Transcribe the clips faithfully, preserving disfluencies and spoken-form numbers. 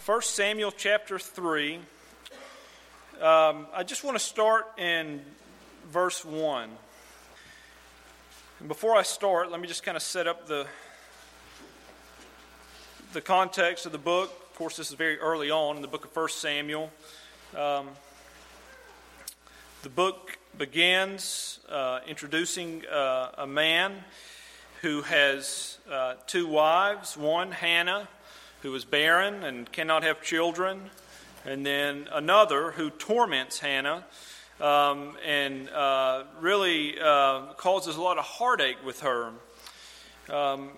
First Samuel chapter three. Um, I just want to start in verse one. And before I start, let me just kind of set up the, the context of the book. Of course, this is very early on in the book of First Samuel. Um, the book begins uh, introducing uh, a man who has uh, two wives, one, Hannah, who is barren and cannot have children, and then another who torments Hannah um, and uh, really uh, causes a lot of heartache with her. Um,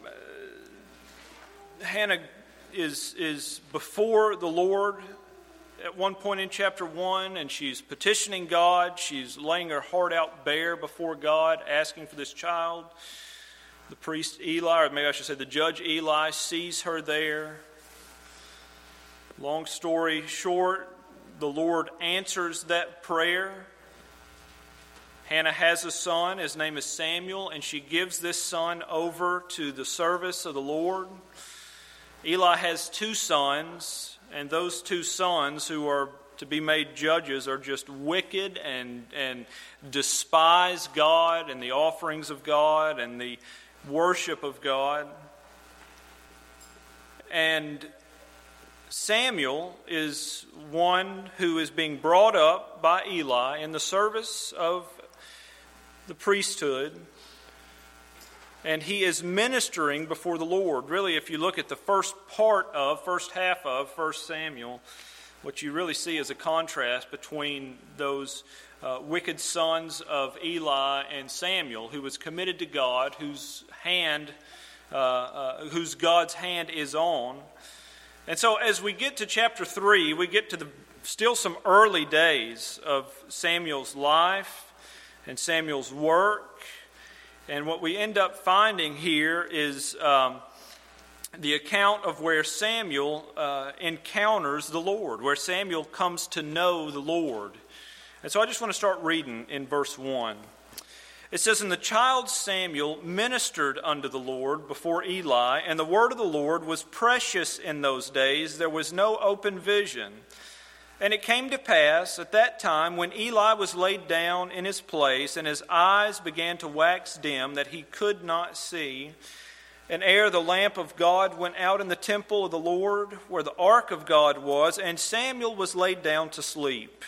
Hannah is is before the Lord at one point in chapter one, and she's petitioning God. She's laying her heart out bare before God, asking for this child. The priest Eli, or maybe I should say the judge Eli, sees her there. Long story short, the Lord answers that prayer. Hannah has a son. His name is Samuel, and she gives this son over to the service of the Lord. Eli has two sons, and those two sons who are to be made judges are just wicked and, and despise God and the offerings of God and the worship of God. And Samuel is one who is being brought up by Eli in the service of the priesthood, and he is ministering before the Lord. Really, if you look at the first part of, first half of First Samuel, what you really see is a contrast between those uh, wicked sons of Eli and Samuel, who was committed to God, whose hand, uh, uh, whose God's hand is on. And so as we get to chapter three, we get to the still some early days of Samuel's life and Samuel's work. And what we end up finding here is um, the account of where Samuel uh, encounters the Lord, where Samuel comes to know the Lord. And so I just want to start reading in verse one. It says, "And the child Samuel ministered unto the Lord before Eli, and the word of the Lord was precious in those days. There was no open vision. And it came to pass at that time, when Eli was laid down in his place, and his eyes began to wax dim, that he could not see, and ere the lamp of God went out in the temple of the Lord, where the ark of God was, and Samuel was laid down to sleep,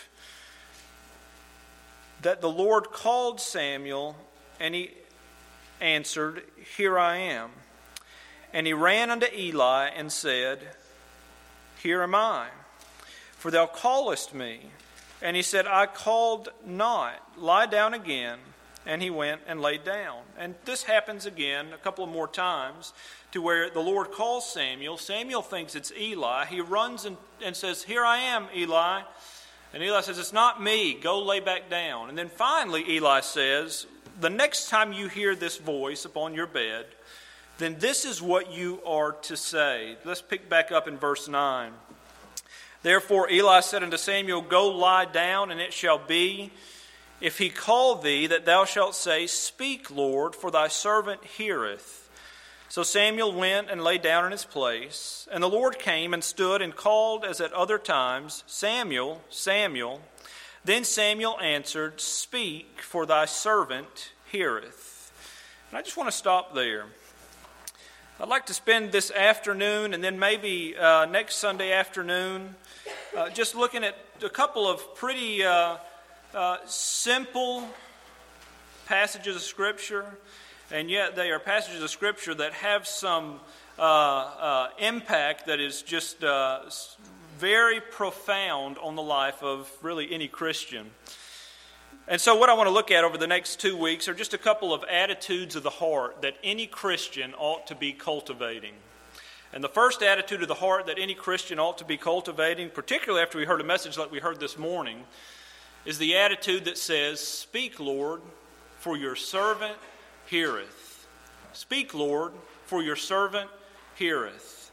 that the Lord called Samuel, and he answered, Here I am. And he ran unto Eli and said, Here am I, for thou callest me. And he said, I called not. Lie down again. And he went and laid down. And this happens again a couple of more times, to where the Lord calls Samuel. Samuel thinks it's Eli. He runs and, and says, Here I am, Eli. And Eli says, It's not me. Go lay back down. And then finally Eli says, the next time you hear this voice upon your bed, then this is what you are to say. Let's pick back up in verse nine. Therefore Eli said unto Samuel, Go lie down, and it shall be, if he call thee, that thou shalt say, Speak, Lord, for thy servant heareth. So Samuel went and lay down in his place. And the Lord came and stood and called as at other times, Samuel, Samuel. Then Samuel answered, Speak, for thy servant heareth. And I just want to stop there. I'd like to spend this afternoon and then maybe uh, next Sunday afternoon uh, just looking at a couple of pretty uh, uh, simple passages of Scripture. And yet they are passages of Scripture that have some uh, uh, impact that is just uh, very profound on the life of really any Christian. And so what I want to look at over the next two weeks are just a couple of attitudes of the heart that any Christian ought to be cultivating. And the first attitude of the heart that any Christian ought to be cultivating, particularly after we heard a message like we heard this morning, is the attitude that says, Speak, Lord, for your servant heareth. Speak, Lord, for your servant heareth.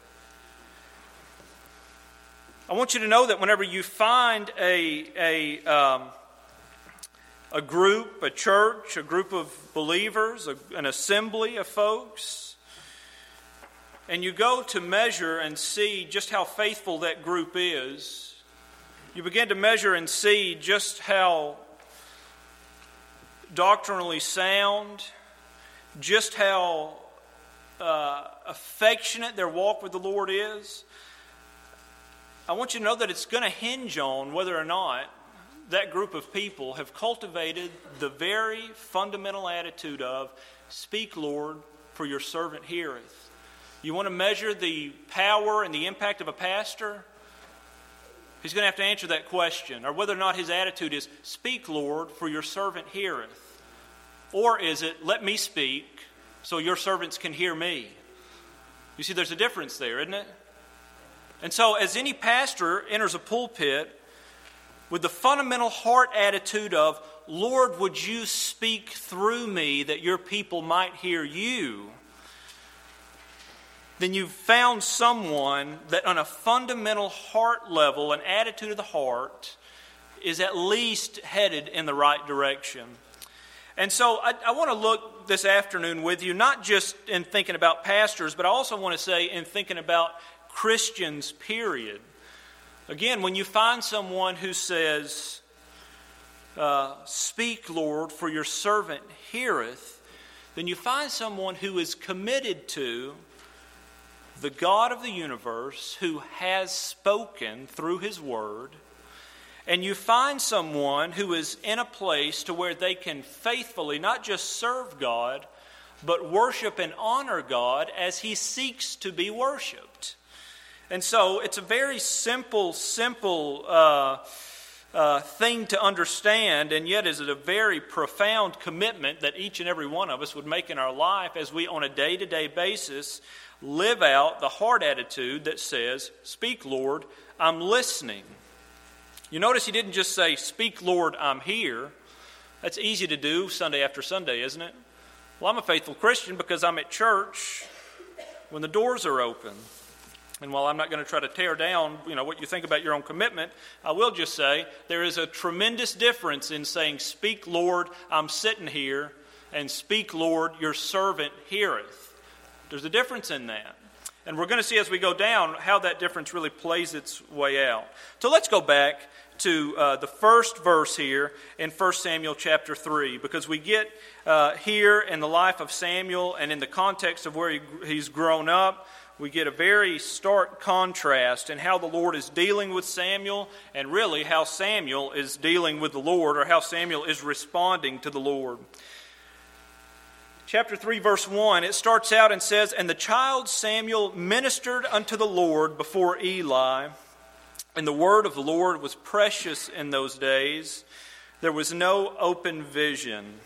I want you to know that whenever you find a a um, a group, a church, a group of believers, a, an assembly of folks and you go to measure and see just how faithful that group is, you begin to measure and see just how doctrinally sound, just how uh, affectionate their walk with the Lord is. I want you to know that it's going to hinge on whether or not that group of people have cultivated the very fundamental attitude of, "Speak, Lord, for your servant heareth." You want to measure the power and the impact of a pastor? He's going to have to answer that question, or whether or not his attitude is, "Speak, Lord, for your servant heareth." Or is it, "Let me speak so your servants can hear me"? You see, there's a difference there, isn't it? And so as any pastor enters a pulpit with the fundamental heart attitude of, "Lord, would you speak through me that your people might hear you?" then you've found someone that on a fundamental heart level, an attitude of the heart, is at least headed in the right direction. And so I, I want to look this afternoon with you, not just in thinking about pastors, but I also want to say in thinking about Christians, period. Again, when you find someone who says, uh, "Speak, Lord, for your servant heareth," then you find someone who is committed to the God of the universe, who has spoken through His Word, and you find someone who is in a place to where they can faithfully not just serve God, but worship and honor God as He seeks to be worshiped. And so it's a very simple, simple uh, uh, thing to understand, and yet is it a very profound commitment that each and every one of us would make in our life as we, on a day-to-day basis, live out the heart attitude that says, "Speak, Lord, I'm listening." You notice he didn't just say, "Speak, Lord, I'm here." That's easy to do Sunday after Sunday, isn't it? Well, I'm a faithful Christian because I'm at church when the doors are open. And while I'm not going to try to tear down, you know, what you think about your own commitment, I will just say there is a tremendous difference in saying, "Speak, Lord, I'm sitting here," and "Speak, Lord, your servant heareth." There's a difference in that. And we're going to see as we go down how that difference really plays its way out. So let's go back to uh, the first verse here in First Samuel chapter three, because we get uh, here in the life of Samuel and in the context of where he, he's grown up, we get a very stark contrast in how the Lord is dealing with Samuel and really how Samuel is dealing with the Lord, or how Samuel is responding to the Lord. Chapter three, verse one, it starts out and says, "And the child Samuel ministered unto the Lord before Eli, and the word of the Lord was precious in those days. There was no open vision."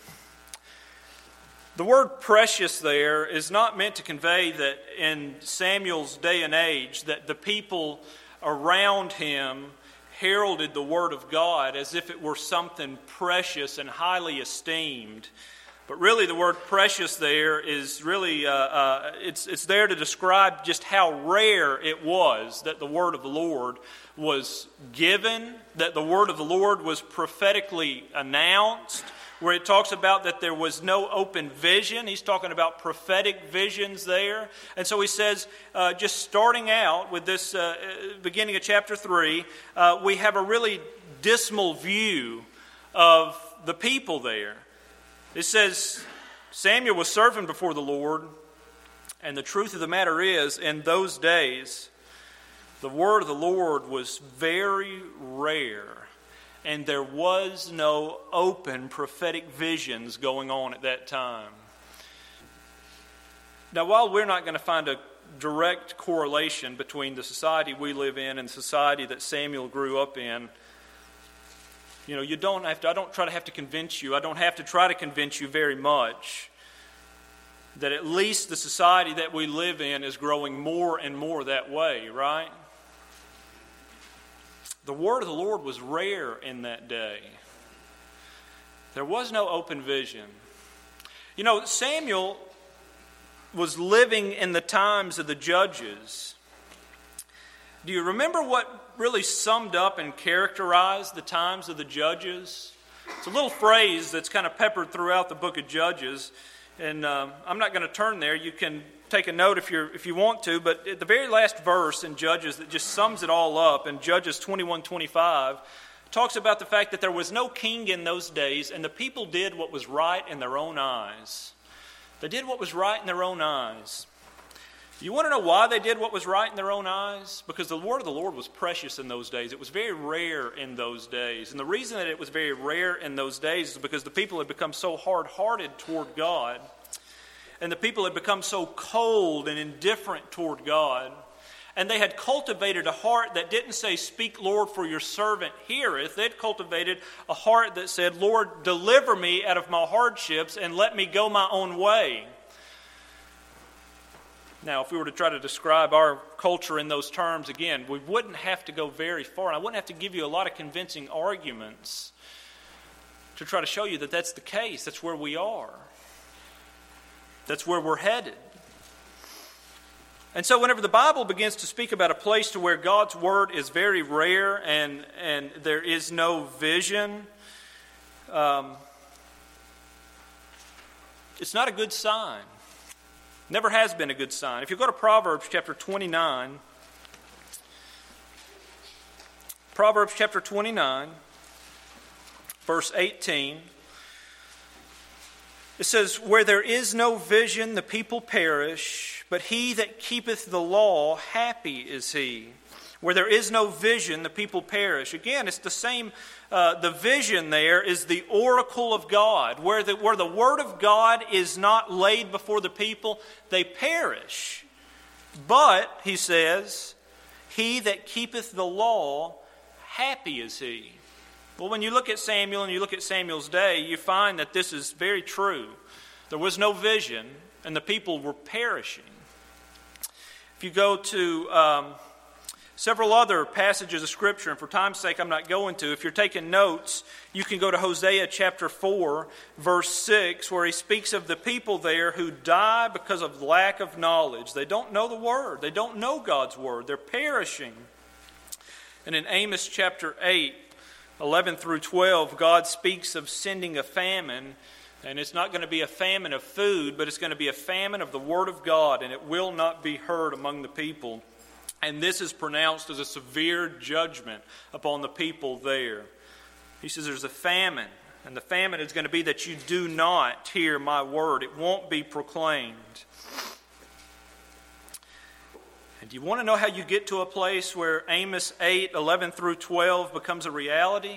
The word "precious" there is not meant to convey that in Samuel's day and age that the people around him heralded the word of God as if it were something precious and highly esteemed. But really the word "precious" there is really, uh, uh, it's, it's there to describe just how rare it was that the word of the Lord was given, that the word of the Lord was prophetically announced, where it talks about that there was no open vision. He's talking about prophetic visions there. And so he says, uh, just starting out with this uh, beginning of chapter three, uh, we have a really dismal view of the people there. It says, Samuel was serving before the Lord, and the truth of the matter is, in those days, the word of the Lord was very rare, and there was no open prophetic visions going on at that time. Now, while we're not going to find a direct correlation between the society we live in and the society that Samuel grew up in, you know, you don't have to, I don't try to have to convince you, I don't have to try to convince you very much that at least the society that we live in is growing more and more that way, right? The word of the Lord was rare in that day. There was no open vision. You know, Samuel was living in the times of the judges. Do you remember what really summed up and characterized the times of the judges? It's a little phrase that's kind of peppered throughout the book of Judges. And uh, I'm not going to turn there. You can take a note if you if you want to, but at the very last verse in Judges that just sums it all up, in Judges twenty-one twenty-five, talks about the fact that there was no king in those days, and the people did what was right in their own eyes. They did what was right in their own eyes. You want to know why they did what was right in their own eyes? Because the word of the Lord was precious in those days. It was very rare in those days. And the reason that it was very rare in those days is because the people had become so hard-hearted toward God, and the people had become so cold and indifferent toward God, and they had cultivated a heart that didn't say, "Speak, Lord, for your servant heareth." They had cultivated a heart that said, "Lord, deliver me out of my hardships and let me go my own way." Now, if we were to try to describe our culture in those terms, again, we wouldn't have to go very far. And I wouldn't have to give you a lot of convincing arguments to try to show you that that's the case. That's where we are. That's where we're headed. And so whenever the Bible begins to speak about a place to where God's Word is very rare and, and there is no vision, um, it's not a good sign. Never has been a good sign. If you go to Proverbs chapter twenty-nine, Proverbs chapter twenty-nine, verse eighteen, it says, "Where there is no vision, the people perish, but he that keepeth the law, happy is he." Where there is no vision, the people perish. Again, it's the same, uh, the vision there is the oracle of God. Where the, where the word of God is not laid before the people, they perish. But, he says, he that keepeth the law, happy is he. Well, when you look at Samuel and you look at Samuel's day, you find that this is very true. There was no vision, and the people were perishing. If you go to um, several other passages of Scripture, and for time's sake I'm not going to. If you're taking notes, you can go to Hosea chapter four, verse six, where he speaks of the people there who die because of lack of knowledge. They don't know the Word. They don't know God's Word. They're perishing. And in Amos chapter eight, eleven through twelve, God speaks of sending a famine. And it's not going to be a famine of food, but it's going to be a famine of the Word of God, and it will not be heard among the people. And this is pronounced as a severe judgment upon the people there. He says there's a famine, and the famine is going to be that you do not hear my word. It won't be proclaimed. And do you want to know how you get to a place where Amos eight, eleven through twelve becomes a reality?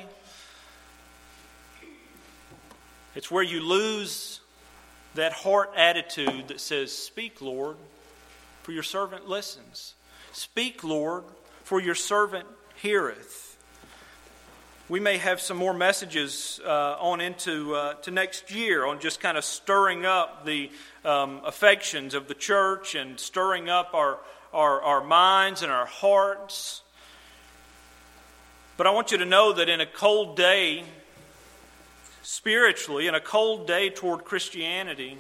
It's where you lose that heart attitude that says, "Speak, Lord, for your servant listens. Speak, Lord, for your servant heareth." We may have some more messages uh, on into uh, to next year on just kind of stirring up the um, affections of the church and stirring up our, our, our minds and our hearts. But I want you to know that in a cold day, spiritually, in a cold day toward Christianity,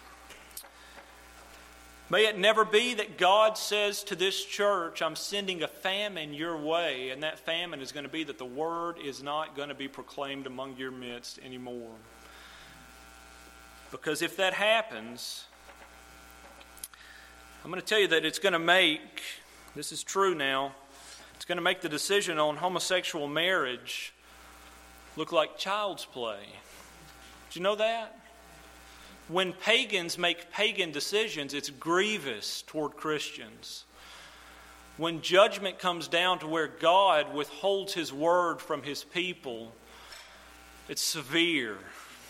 may it never be that God says to this church, "I'm sending a famine your way," and that famine is going to be that the Word is not going to be proclaimed among your midst anymore. Because if that happens, I'm going to tell you that it's going to make, this is true now, it's going to make the decision on homosexual marriage look like child's play. Did you know that? When pagans make pagan decisions, it's grievous toward Christians. When judgment comes down to where God withholds His word from His people, it's severe.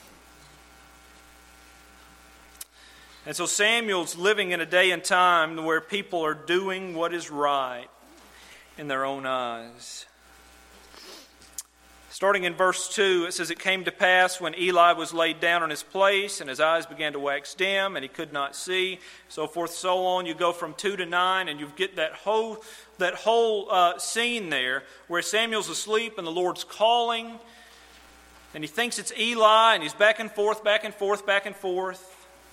And so Samuel's living in a day and time where people are doing what is right in their own eyes. Starting in verse two, it says, "It came to pass when Eli was laid down in his place, and his eyes began to wax dim, and he could not see," so forth, so on. You go from two to nine, and you get that whole that whole uh, scene there where Samuel's asleep and the Lord's calling, and he thinks it's Eli, and he's back and forth, back and forth, back and forth.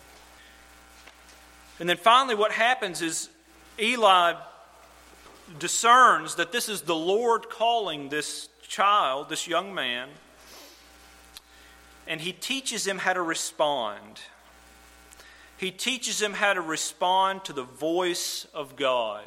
And then finally what happens is Eli discerns that this is the Lord calling this child, this young man, and he teaches him how to respond. He teaches him how to respond to the voice of God.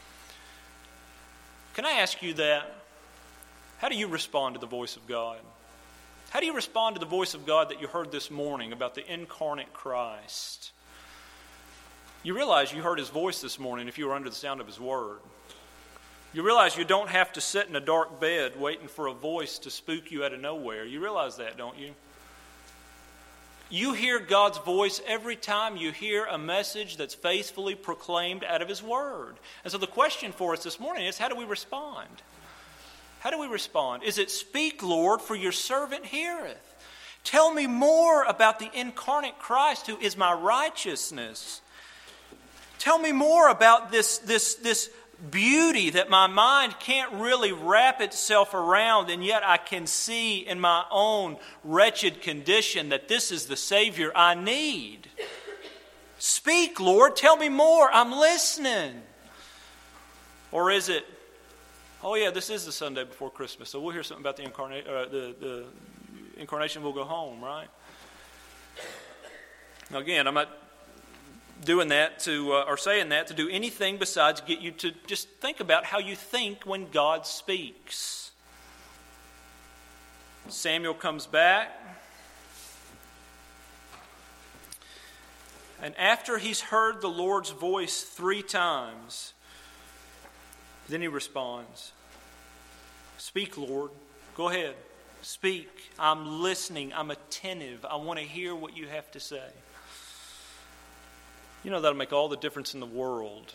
Can I ask you that? How do you respond to the voice of God? How do you respond to the voice of God that you heard this morning about the incarnate Christ? You realize you heard His voice this morning if you were under the sound of His word. You realize you don't have to sit in a dark bed waiting for a voice to spook you out of nowhere. You realize that, don't you? You hear God's voice every time you hear a message that's faithfully proclaimed out of His word. And so the question for us this morning is, how do we respond? How do we respond? Is it, "Speak, Lord, for your servant heareth. Tell me more about the incarnate Christ who is my righteousness. Tell me more about this, this, this beauty that my mind can't really wrap itself around, and yet I can see in my own wretched condition that this is the Savior I need. Speak, Lord, tell me more, I'm listening." Or is it, "Oh yeah, this is the Sunday before Christmas, so we'll hear something about the, incarnate, uh, the, the incarnation, we'll go home," right? Now again, I'm not doing that to, uh, or saying that to do anything besides get you to just think about how you think when God speaks. Samuel comes back, and after he's heard the Lord's voice three times, then he responds, "Speak, Lord. Go ahead. Speak. I'm listening. I'm attentive. I want to hear what you have to say." You know, that'll make all the difference in the world.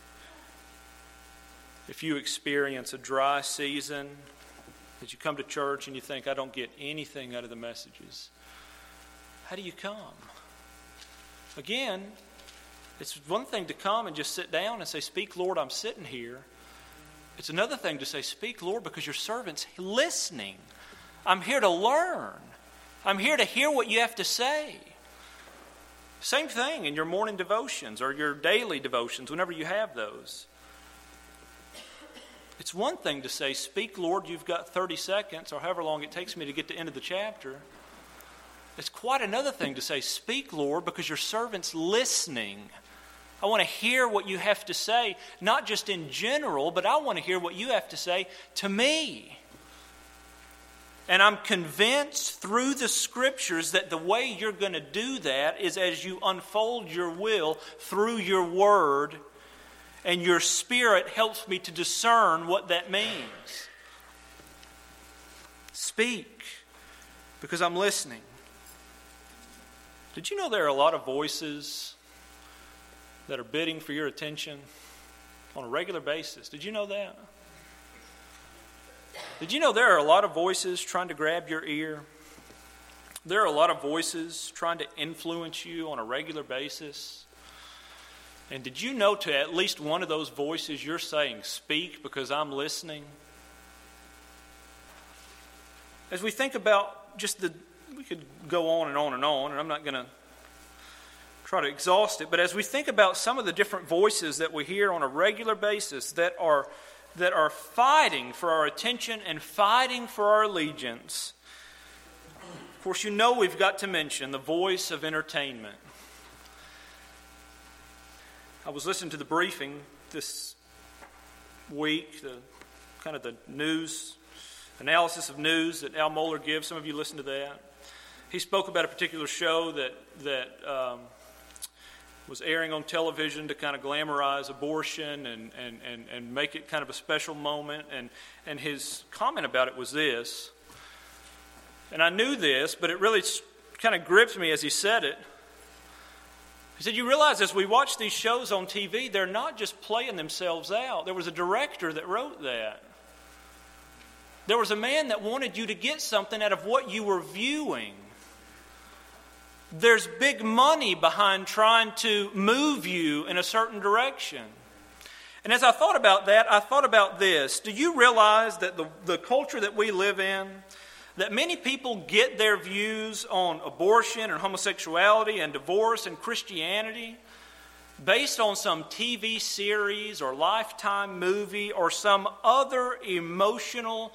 If you experience a dry season, that you come to church and you think, "I don't get anything out of the messages." How do you come? Again, it's one thing to come and just sit down and say, "Speak, Lord, I'm sitting here." It's another thing to say, "Speak, Lord, because your servant's listening. I'm here to learn. I'm here to hear what you have to say." Same thing in your morning devotions or your daily devotions, whenever you have those. It's one thing to say, "Speak, Lord, you've got thirty seconds, or however long it takes me to get to the end of the chapter." It's quite another thing to say, "Speak, Lord, because your servant's listening. I want to hear what you have to say, not just in general, but I want to hear what you have to say to me." And I'm convinced through the Scriptures that the way you're going to do that is as you unfold your will through your Word, and your Spirit helps me to discern what that means. Speak, because I'm listening. Did you know there are a lot of voices that are bidding for your attention on a regular basis? Did you know that? Did you know there are a lot of voices trying to grab your ear? There are a lot of voices trying to influence you on a regular basis. And did you know to at least one of those voices you're saying, "Speak because I'm listening"? As we think about just the, we could go on and on and on, and I'm not going to try to exhaust it, but as we think about some of the different voices that we hear on a regular basis that are that are fighting for our attention and fighting for our allegiance, of course, you know we've got to mention the voice of entertainment. I was listening to the briefing this week, the kind of the news, analysis of news that Al Mohler gives. Some of you listen to that. He spoke about a particular show that, that um, was airing on television to kind of glamorize abortion and, and, and, and make it kind of a special moment. And, and his comment about it was this, and I knew this, but it really kind of gripped me as he said it. He said, "You realize as we watch these shows on T V, they're not just playing themselves out. There was a director that wrote that. There was a man that wanted you to get something out of what you were viewing. There's big money behind trying to move you in a certain direction." And as I thought about that, I thought about this. Do you realize that the, the culture that we live in, that many people get their views on abortion and homosexuality and divorce and Christianity based on some T V series or Lifetime movie or some other emotional,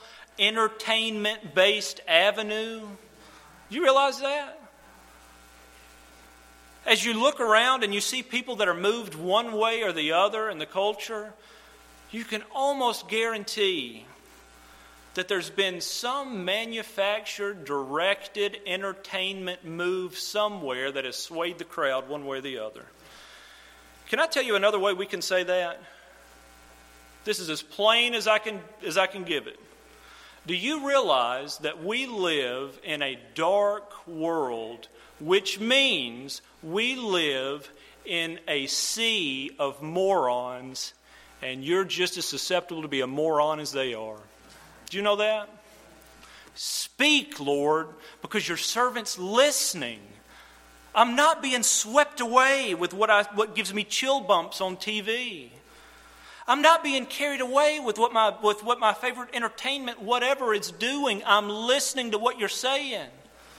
entertainment-based avenue? Do you realize that? As you look around and you see people that are moved one way or the other in the culture, you can almost guarantee that there's been some manufactured, directed entertainment move somewhere that has swayed the crowd one way or the other. Can I tell you another way we can say that? This is as plain as I can as I can give it. Do you realize that we live in a dark world, which means we live in a sea of morons, and you're just as susceptible to be a moron as they are? Do you know that? Speak, Lord, because your servant's listening. I'm not being swept away with what I what gives me chill bumps on T V. I'm not being carried away with what my with what my favorite entertainment, whatever it's doing. I'm listening to what you're saying.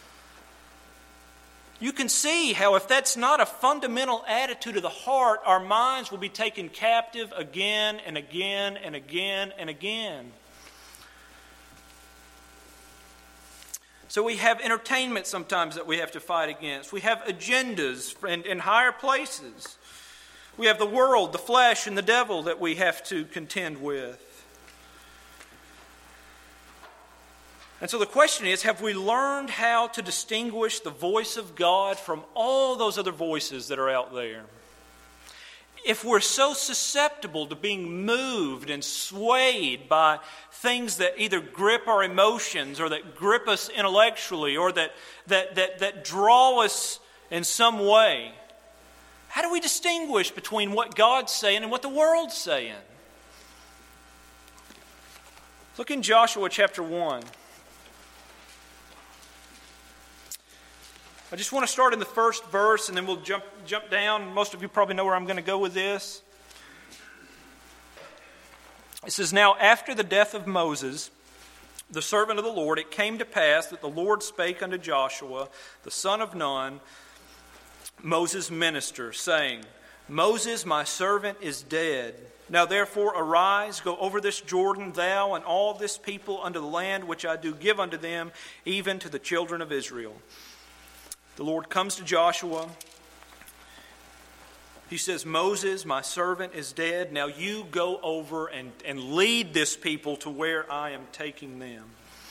You can see how if that's not a fundamental attitude of the heart, our minds will be taken captive again and again and again and again. So we have entertainment sometimes that we have to fight against. We have agendas in, in higher places. We have the world, the flesh, and the devil that we have to contend with. And so the question is, have we learned how to distinguish the voice of God from all those other voices that are out there? If we're so susceptible to being moved and swayed by things that either grip our emotions or that grip us intellectually or that, that, that, that draw us in some way, how do we distinguish between what God's saying and what the world's saying? Look in Joshua chapter one. I just want to start in the first verse and then we'll jump jump down. Most of you probably know where I'm going to go with this. It says, "Now after the death of Moses, the servant of the Lord, it came to pass that the Lord spake unto Joshua, the son of Nun, Moses' minister, saying, Moses, my servant, is dead. Now therefore arise, go over this Jordan, thou and all this people, unto the land which I do give unto them, even to the children of Israel." The Lord comes to Joshua. He says, Moses, my servant, is dead. Now you go over and, and lead this people to where I am taking them.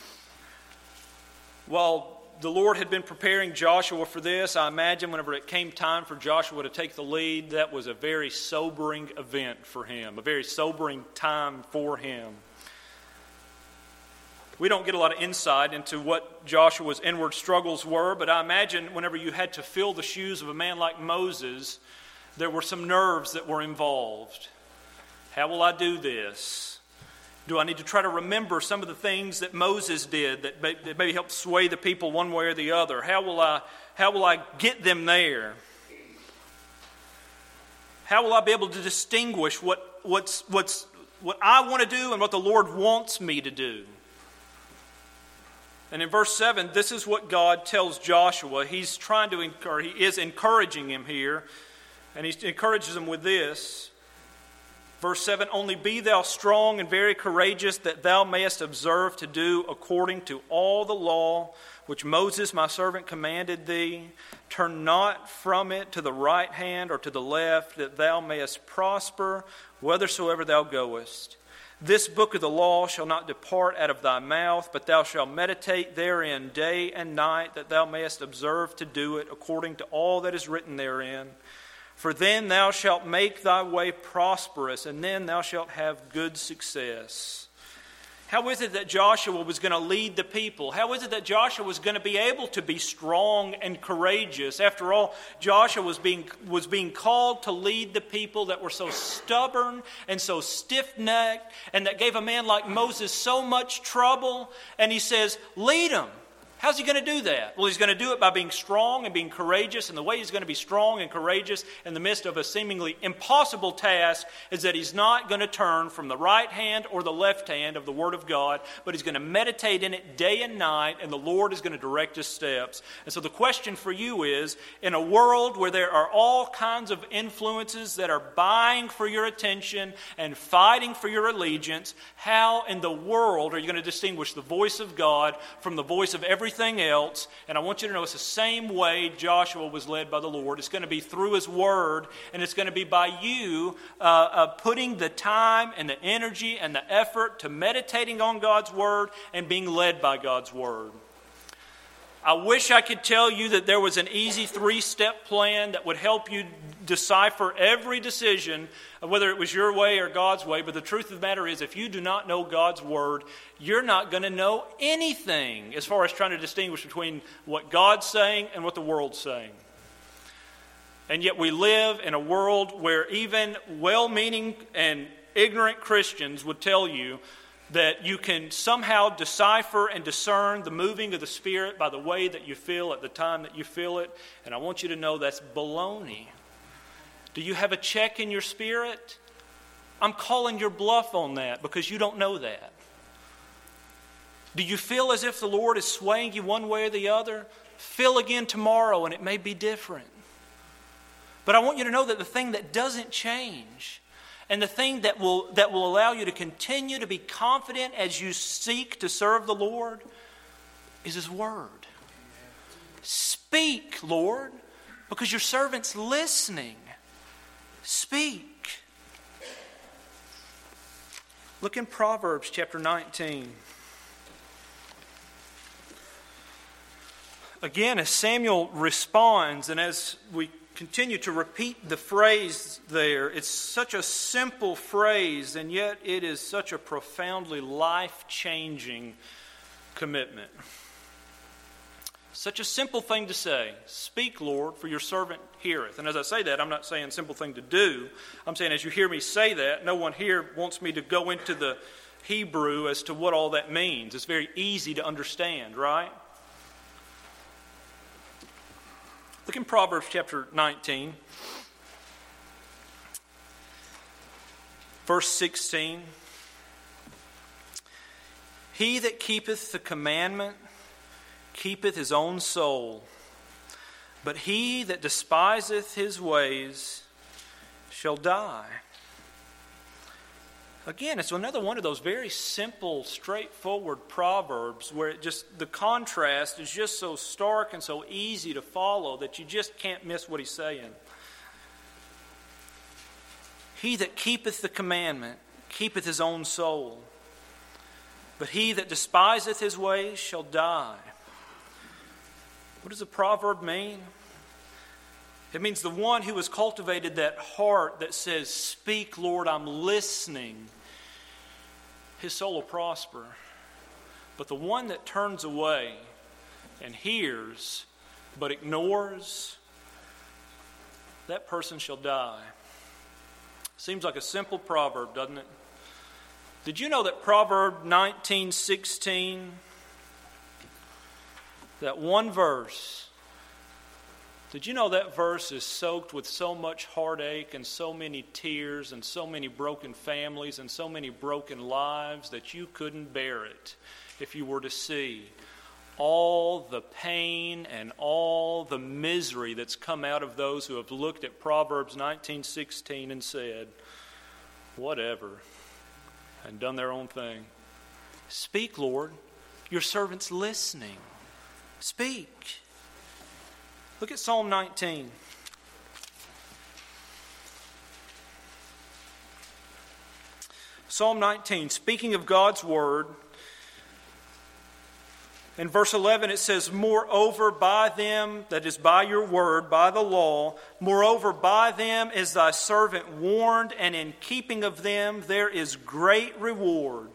While the Lord had been preparing Joshua for this, I imagine whenever it came time for Joshua to take the lead, that was a very sobering event for him, a very sobering time for him. We don't get a lot of insight into what Joshua's inward struggles were, but I imagine whenever you had to fill the shoes of a man like Moses, there were some nerves that were involved. How will I do this? Do I need to try to remember some of the things that Moses did that maybe helped sway the people one way or the other? How will I, how will I get them there? How will I be able to distinguish what, what's, what's, what I want to do and what the Lord wants me to do? And in verse seven, this is what God tells Joshua. He's trying to encourage, he is encouraging him here. And he encourages him with this. Verse seven, "Only be thou strong and very courageous, that thou mayest observe to do according to all the law which Moses my servant commanded thee. Turn not from it to the right hand or to the left, that thou mayest prosper whithersoever thou goest. This book of the law shall not depart out of thy mouth, but thou shalt meditate therein day and night, that thou mayest observe to do it according to all that is written therein. For then thou shalt make thy way prosperous, and then thou shalt have good success." How is it that Joshua was going to lead the people? How is it that Joshua was going to be able to be strong and courageous? After all, Joshua was being, was being called to lead the people that were so stubborn and so stiff-necked, and that gave a man like Moses so much trouble. And he says, lead them. How's he going to do that? Well, he's going to do it by being strong and being courageous. And the way he's going to be strong and courageous in the midst of a seemingly impossible task is that he's not going to turn from the right hand or the left hand of the Word of God, but he's going to meditate in it day and night, and the Lord is going to direct his steps. And so the question for you is, in a world where there are all kinds of influences that are vying for your attention and fighting for your allegiance, how in the world are you going to distinguish the voice of God from the voice of every everything else. And I want you to know it's the same way Joshua was led by the Lord. It's going to be through His Word, and it's going to be by you uh, uh, putting the time and the energy and the effort to meditating on God's Word and being led by God's Word. I wish I could tell you that there was an easy three-step plan that would help you decipher every decision, whether it was your way or God's way. But the truth of the matter is, if you do not know God's Word, you're not going to know anything as far as trying to distinguish between what God's saying and what the world's saying. And yet we live in a world where even well-meaning and ignorant Christians would tell you that you can somehow decipher and discern the moving of the Spirit by the way that you feel at the time that you feel it. And I want you to know that's baloney. Do you have a check in your spirit? I'm calling your bluff on that because you don't know that. Do you feel as if the Lord is swaying you one way or the other? Feel again tomorrow and it may be different. But I want you to know that the thing that doesn't change and the thing that will that will allow you to continue to be confident as you seek to serve the Lord is His Word. Speak, Lord, because your servant's listening. Speak. Look in Proverbs chapter nineteen. Again, as Samuel responds, and as we continue to repeat the phrase there, it's such a simple phrase, and yet it is such a profoundly life-changing commitment. Such a simple thing to say. Speak, Lord, for your servant heareth. And as I say that, I'm not saying simple thing to do. I'm saying as you hear me say that, no one here wants me to go into the Hebrew as to what all that means. It's very easy to understand, right? Look in Proverbs chapter nineteen, verse sixteen. He that keepeth the commandment keepeth his own soul, but he that despiseth his ways shall die. Again, it's another one of those very simple, straightforward proverbs where it just the contrast is just so stark and so easy to follow that you just can't miss what he's saying. He that keepeth the commandment keepeth his own soul, but he that despiseth his ways shall die. What does the proverb mean? It means the one who has cultivated that heart that says, "Speak, Lord, I'm listening," his soul will prosper. But the one that turns away and hears but ignores, that person shall die. Seems like a simple proverb, doesn't it? Did you know that Proverb nineteen sixteen, that one verse, did you know that verse is soaked with so much heartache and so many tears and so many broken families and so many broken lives that you couldn't bear it if you were to see all the pain and all the misery that's come out of those who have looked at Proverbs nineteen sixteen and said, "Whatever," and done their own thing. Speak, Lord. Your servant's listening. Speak. Look at Psalm nineteen. Psalm nineteen, speaking of God's Word, in verse eleven it says, "Moreover by them, that is by your word, by the law, moreover by them is thy servant warned, and in keeping of them there is great reward."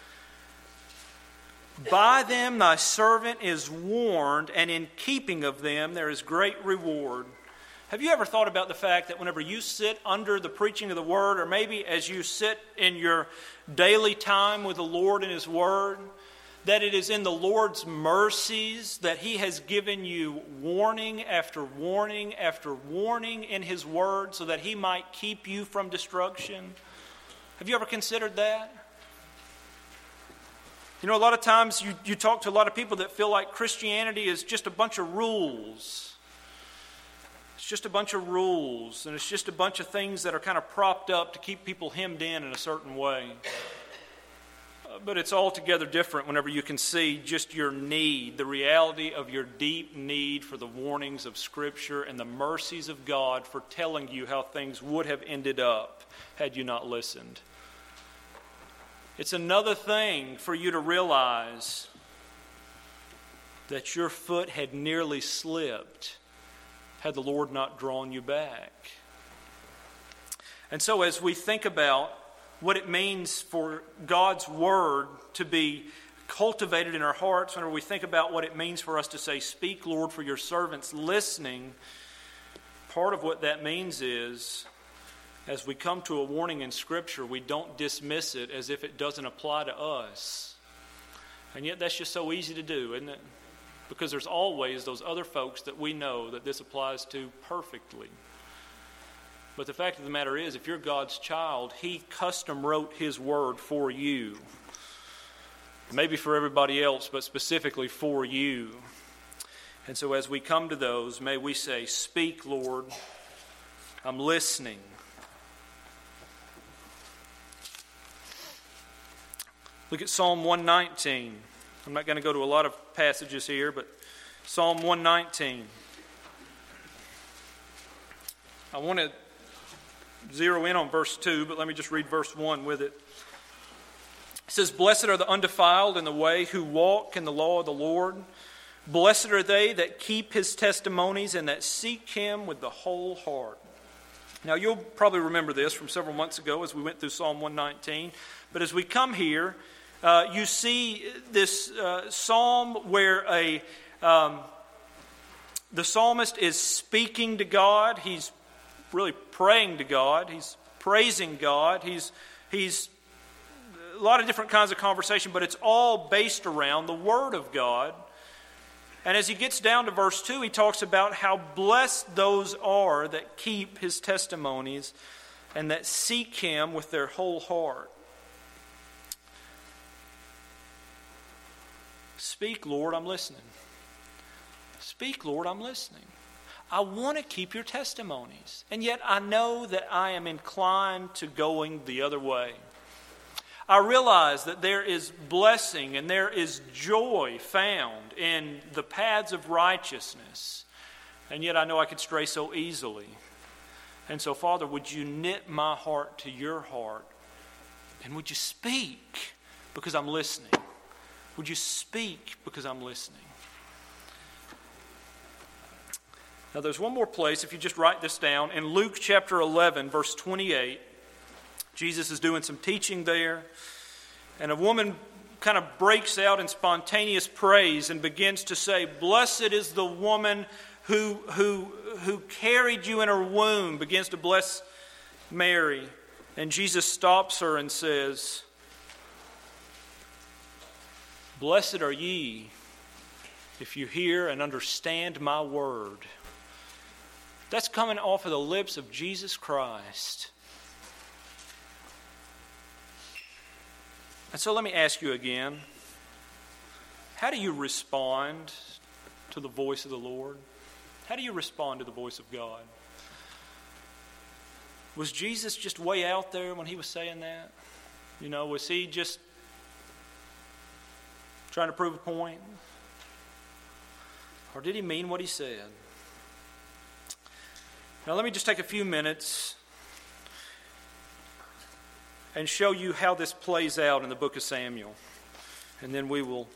By them thy servant is warned, and in keeping of them there is great reward. Have you ever thought about the fact that whenever you sit under the preaching of the Word, or maybe as you sit in your daily time with the Lord and His Word, that it is in the Lord's mercies that He has given you warning after warning after warning in His Word so that He might keep you from destruction? Have you ever considered that? You know, a lot of times you, you talk to a lot of people that feel like Christianity is just a bunch of rules. It's just a bunch of rules, and it's just a bunch of things that are kind of propped up to keep people hemmed in in a certain way. Uh, but it's altogether different whenever you can see just your need, the reality of your deep need for the warnings of Scripture and the mercies of God for telling you how things would have ended up had you not listened. It's another thing for you to realize that your foot had nearly slipped had the Lord not drawn you back. And so as we think about what it means for God's Word to be cultivated in our hearts, whenever we think about what it means for us to say, "Speak, Lord, for your servant's listening," part of what that means is, as we come to a warning in Scripture, we don't dismiss it as if it doesn't apply to us. And yet that's just so easy to do, isn't it? Because there's always those other folks that we know that this applies to perfectly. But the fact of the matter is, if you're God's child, He custom wrote His Word for you. Maybe for everybody else, but specifically for you. And so as we come to those, may we say, "Speak, Lord, I'm listening." Look at Psalm one nineteen. I'm not going to go to a lot of passages here, but Psalm one nineteen. I want to zero in on verse two, but let me just read verse one with it. It says, "Blessed are the undefiled in the way who walk in the law of the Lord. Blessed are they that keep His testimonies and that seek Him with the whole heart." Now, you'll probably remember this from several months ago as we went through Psalm one nineteen. But as we come here, uh, you see this uh, psalm where a um, the psalmist is speaking to God. He's really praying to God. He's praising God. He's he's a lot of different kinds of conversation, but it's all based around the Word of God. And as he gets down to verse two, he talks about how blessed those are that keep His testimonies and that seek Him with their whole heart. Speak, Lord, I'm listening. Speak, Lord, I'm listening. I want to keep your testimonies, and yet I know that I am inclined to going the other way. I realize that there is blessing and there is joy found in the paths of righteousness, and yet I know I could stray so easily. And so, Father, would you knit my heart to your heart, and would you speak because I'm listening? Would you speak because I'm listening? Now, there's one more place, if you just write this down. In Luke chapter eleven, verse twenty-eight, Jesus is doing some teaching there, and a woman kind of breaks out in spontaneous praise and begins to say, "Blessed is the woman who, who, who carried you in her womb," begins to bless Mary. And Jesus stops her and says, "Blessed are ye if you hear and understand my word." That's coming off of the lips of Jesus Christ. And so let me ask you again, how do you respond to the voice of the Lord? How do you respond to the voice of God? Was Jesus just way out there when He was saying that? You know, was He just trying to prove a point? Or did He mean what He said? Now let me just take a few minutes and show you how this plays out in the book of Samuel. And then we will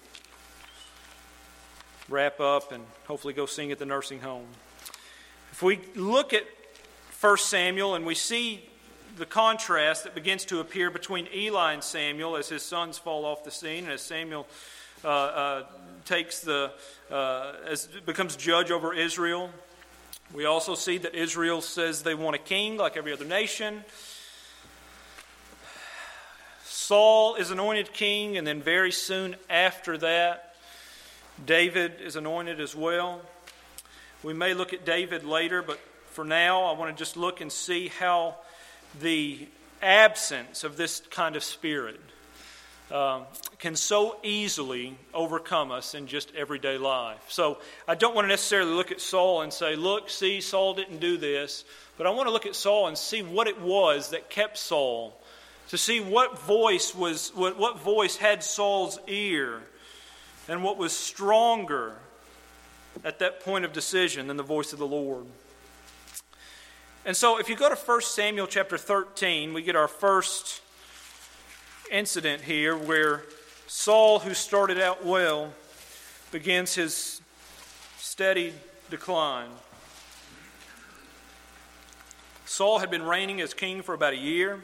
wrap up and hopefully go sing at the nursing home. If we look at First Samuel and we see the contrast that begins to appear between Eli and Samuel as his sons fall off the scene, and as Samuel uh, uh, takes the uh, as becomes judge over Israel. We also see that Israel says they want a king like every other nation. Saul is anointed king, and then very soon after that, David is anointed as well. We may look at David later, but for now, I want to just look and see how the absence of this kind of spirit uh, can so easily overcome us in just everyday life. So I don't want to necessarily look at Saul and say, look, see, Saul didn't do this. But I want to look at Saul and see what it was that kept Saul to see what voice was what, what voice had Saul's ear and what was stronger at that point of decision than the voice of the Lord. And so if you go to First Samuel chapter thirteen, we get our first incident here where Saul, who started out well, begins his steady decline. Saul had been reigning as king for about a year.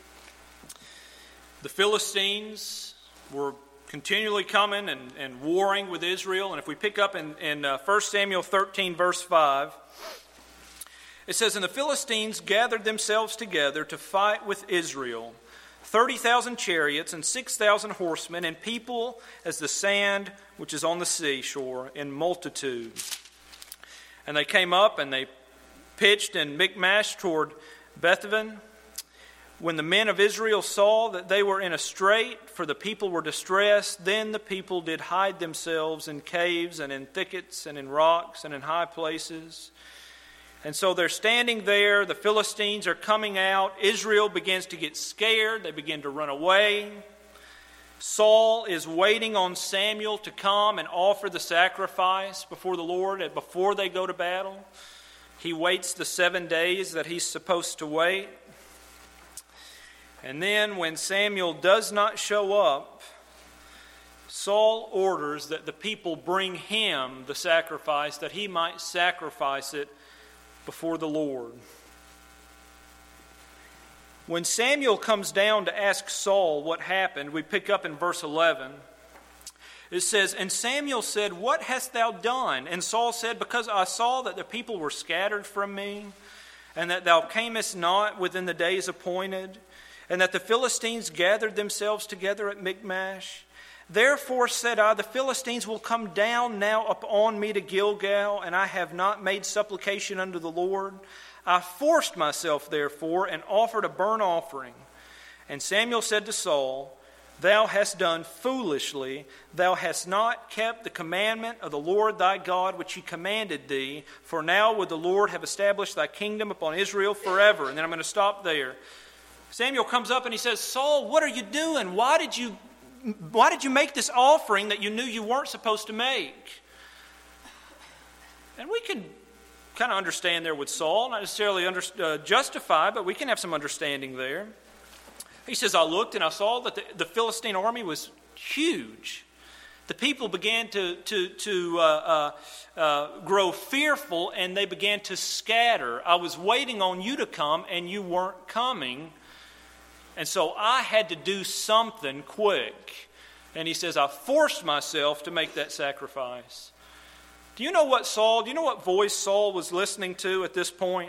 The Philistines were continually coming and, and warring with Israel. And if we pick up in, in uh, First Samuel thirteen, verse five, it says, "And the Philistines gathered themselves together to fight with Israel, thirty thousand chariots and six thousand horsemen, and people as the sand which is on the seashore in multitude. And they came up and they pitched in Michmash toward Bethaven. When the men of Israel saw that they were in a strait, for the people were distressed, then the people did hide themselves in caves and in thickets and in rocks and in high places. And so they're standing there, the Philistines are coming out, Israel begins to get scared, they begin to run away. Saul is waiting on Samuel to come and offer the sacrifice before the Lord before they go to battle. He waits the seven days that he's supposed to wait. And then when Samuel does not show up, Saul orders that the people bring him the sacrifice, that he might sacrifice it before the Lord. When Samuel comes down to ask Saul what happened, we pick up in verse eleven. It says, "And Samuel said, What hast thou done? And Saul said, Because I saw that the people were scattered from me, and that thou camest not within the days appointed, and that the Philistines gathered themselves together at Michmash. Therefore said I, the Philistines will come down now upon me to Gilgal, and I have not made supplication unto the Lord. I forced myself, therefore, and offered a burnt offering. And Samuel said to Saul, Thou hast done foolishly. Thou hast not kept the commandment of the Lord thy God, which he commanded thee. For now would the Lord have established thy kingdom upon Israel forever." And then I'm going to stop there. Samuel comes up and he says, "Saul, what are you doing? Why did you, why did you make this offering that you knew you weren't supposed to make?" And we can kind of understand there with Saul, not necessarily under, uh, justify, but we can have some understanding there. He says, "I looked and I saw that the, the Philistine army was huge. The people began to, to, to uh, uh, uh, grow fearful, and they began to scatter. I was waiting on you to come, and you weren't coming. And so I had to do something quick." And he says, "I forced myself to make that sacrifice." Do you know what Saul, do you know what voice Saul was listening to at this point?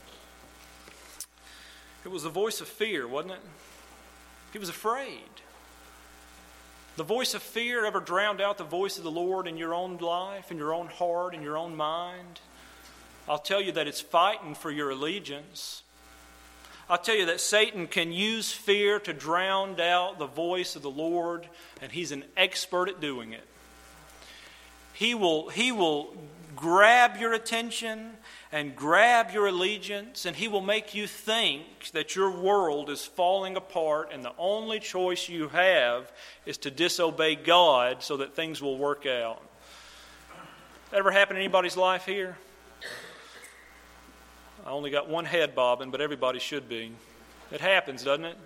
It was the voice of fear, wasn't it? He was afraid. The voice of fear ever drowned out the voice of the Lord in your own life, in your own heart, in your own mind? I'll tell you that it's fighting for your allegiance. I'll tell you that Satan can use fear to drown out the voice of the Lord, and he's an expert at doing it. He will, he will grab your attention and grab your allegiance, and he will make you think that your world is falling apart and the only choice you have is to disobey God so that things will work out. That ever happen in anybody's life here? I only got one head bobbing, but everybody should be. It happens, doesn't it?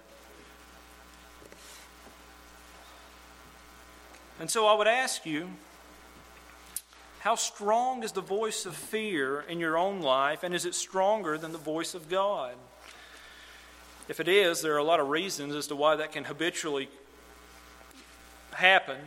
And so I would ask you, how strong is the voice of fear in your own life, and is it stronger than the voice of God? If it is, there are a lot of reasons as to why that can habitually happen.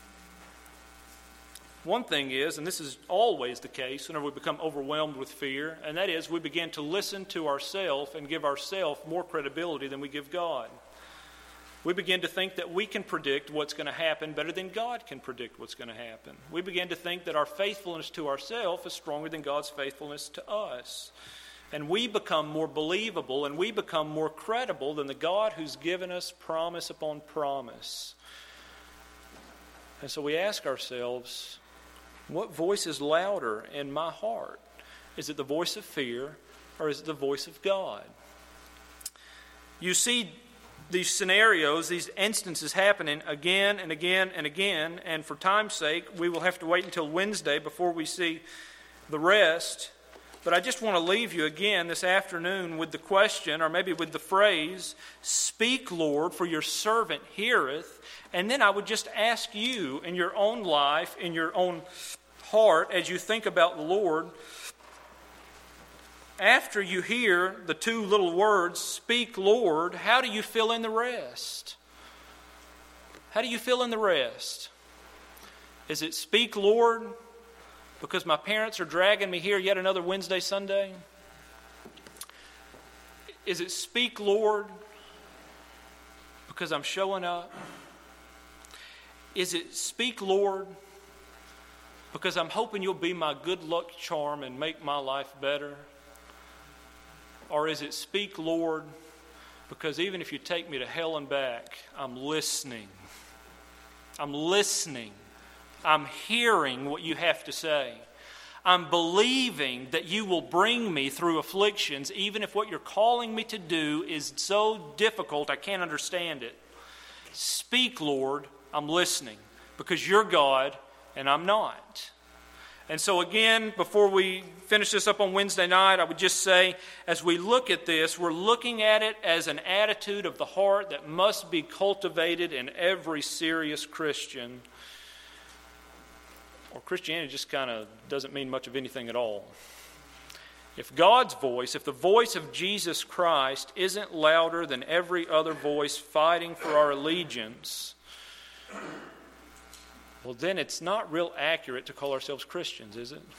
One thing is, and this is always the case whenever we become overwhelmed with fear, and that is we begin to listen to ourselves and give ourselves more credibility than we give God. We begin to think that we can predict what's going to happen better than God can predict what's going to happen. We begin to think that our faithfulness to ourselves is stronger than God's faithfulness to us. And we become more believable and we become more credible than the God who's given us promise upon promise. And so we ask ourselves, what voice is louder in my heart? Is it the voice of fear or is it the voice of God? You see these scenarios, these instances happening again and again and again, and for time's sake, we will have to wait until Wednesday before we see the rest. But I just want to leave you again this afternoon with the question, or maybe with the phrase, "Speak, Lord, for your servant heareth." And then I would just ask you in your own life, in your own heart, as you think about the Lord, after you hear the two little words, "Speak, Lord," how do you fill in the rest? How do you fill in the rest? Is it "Speak, Lord," because my parents are dragging me here yet another Wednesday, Sunday? Is it "Speak, Lord," because I'm showing up? Is it "Speak, Lord," because I'm hoping you'll be my good luck charm and make my life better? Or is it "Speak, Lord," because even if you take me to hell and back, I'm listening. I'm listening. I'm hearing what you have to say. I'm believing that you will bring me through afflictions, even if what you're calling me to do is so difficult I can't understand it. Speak, Lord. I'm listening, because you're God and I'm not. And so again, before we finish this up on Wednesday night, I would just say, as we look at this, we're looking at it as an attitude of the heart that must be cultivated in every serious Christian. Or Christianity just kind of doesn't mean much of anything at all. If God's voice, if the voice of Jesus Christ isn't louder than every other voice fighting for our allegiance, well, then it's not real accurate to call ourselves Christians, is it?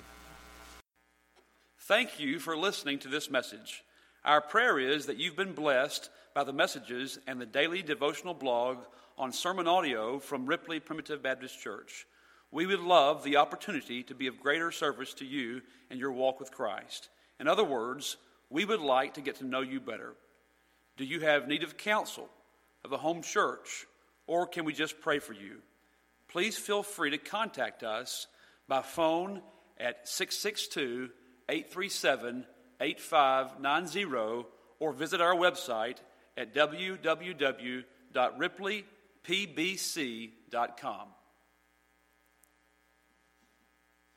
Thank you for listening to this message. Our prayer is that you've been blessed by the messages and the daily devotional blog on sermon audio from Ripley Primitive Baptist Church. We would love the opportunity to be of greater service to you in your walk with Christ. In other words, we would like to get to know you better. Do you have need of counsel, of a home church, or can we just pray for you? Please feel free to contact us by phone at six six two, eight three seven, eight five nine zero or visit our website at w w w dot ripley p b c dot com.